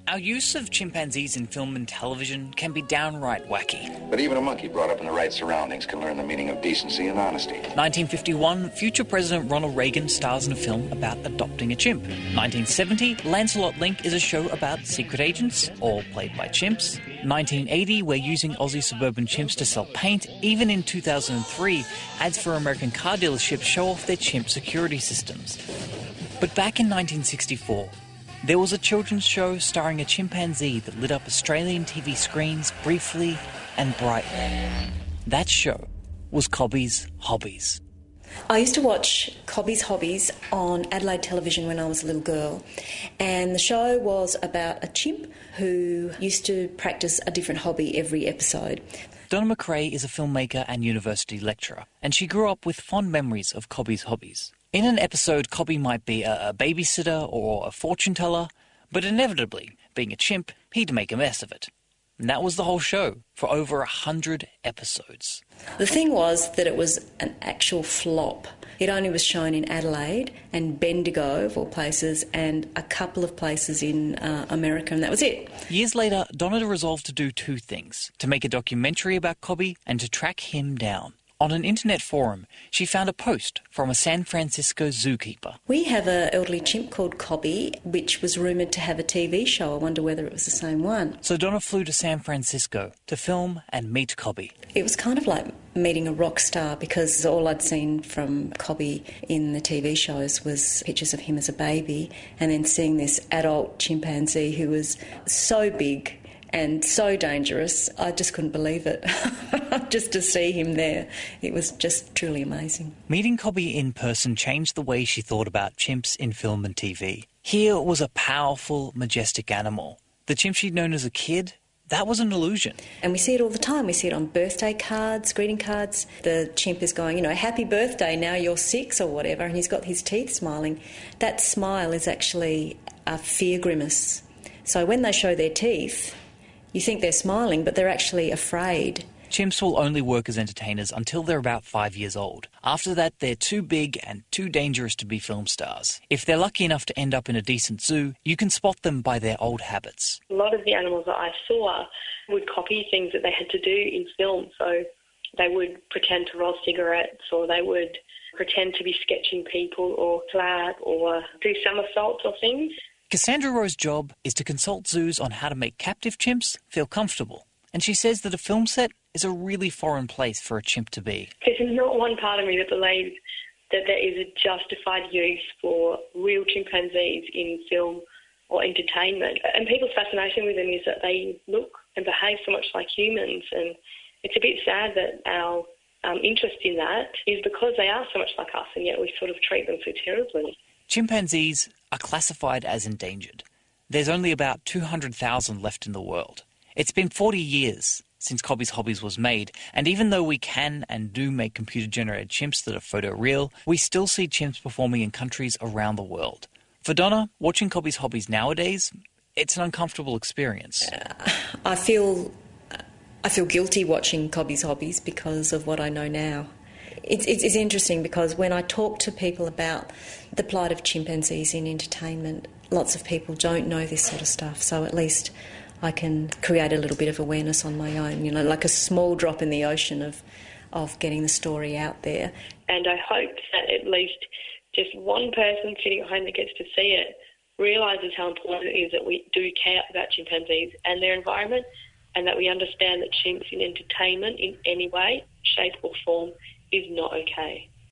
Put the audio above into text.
Our use of chimpanzees in film and television can be downright wacky. But even a monkey brought up in the right surroundings can learn the meaning of decency and honesty. 1951, future President Ronald Reagan stars in a film about adopting a chimp. 1970, Lancelot Link is a show about secret agents, all played by chimps. 1980, we're using Aussie suburban chimps to sell paint. Even in 2003, ads for American car dealerships show off their chimp security systems. But back in 1964, there was a children's show starring a chimpanzee that lit up Australian TV screens briefly and brightly. That show was Cobby's Hobbies. I used to watch Cobby's Hobbies on Adelaide television when I was a little girl, and the show was about a chimp who used to practice a different hobby every episode. Donna McRae is a filmmaker and university lecturer, and she grew up with fond memories of Cobby's Hobbies. In an episode, Cobby might be a babysitter or a fortune teller, but inevitably, being a chimp, he'd make a mess of it. And that was the whole show, for over 100 episodes. The thing was that it was an actual flop. It only was shown in Adelaide and Bendigo, of all places, and a couple of places in America, and that was it. Years later, Donna resolved to do two things: to make a documentary about Cobby and to track him down. On an internet forum, she found a post from a San Francisco zookeeper. We have an elderly chimp called Cobby, which was rumoured to have a TV show. I wonder whether it was the same one. So Donna flew to San Francisco to film and meet Cobby. It was kind of like meeting a rock star, because all I'd seen from Cobby in the TV shows was pictures of him as a baby, and then seeing this adult chimpanzee who was so big and so dangerous, I just couldn't believe it. Just to see him there, it was just truly amazing. Meeting Cobby in person changed the way she thought about chimps in film and TV. Here was a powerful, majestic animal. The chimp she'd known as a kid, that was an illusion. And we see it all the time. We see it on birthday cards, greeting cards. The chimp is going, happy birthday, now you're 6 or whatever, and he's got his teeth smiling. That smile is actually a fear grimace. So when they show their teeth, you think they're smiling, but they're actually afraid. Chimps will only work as entertainers until they're about 5 years old. After that, they're too big and too dangerous to be film stars. If they're lucky enough to end up in a decent zoo, you can spot them by their old habits. A lot of the animals that I saw would copy things that they had to do in film. So they would pretend to roll cigarettes, or they would pretend to be sketching people or clap or do somersaults or things. Cassandra Rowe's job is to consult zoos on how to make captive chimps feel comfortable. And she says that a film set is a really foreign place for a chimp to be. There's not one part of me that believes that there is a justified use for real chimpanzees in film or entertainment. And people's fascination with them is that they look and behave so much like humans. And it's a bit sad that our interest in that is because they are so much like us, and yet we sort of treat them so terribly. Chimpanzees are classified as endangered. There's only about 200,000 left in the world. It's been 40 years since Cobby's Hobbies was made, and even though we can and do make computer-generated chimps that are photoreal, we still see chimps performing in countries around the world. For Donna, watching Cobby's Hobbies nowadays, it's an uncomfortable experience. I feel guilty watching Cobby's Hobbies because of what I know now. It's interesting because when I talk to people about the plight of chimpanzees in entertainment, lots of people don't know this sort of stuff, so at least I can create a little bit of awareness on my own, like a small drop in the ocean of getting the story out there. And I hope that at least just one person sitting at home that gets to see it realises how important it is that we do care about chimpanzees and their environment, and that we understand that chimps in entertainment in any way, shape or form is not okay.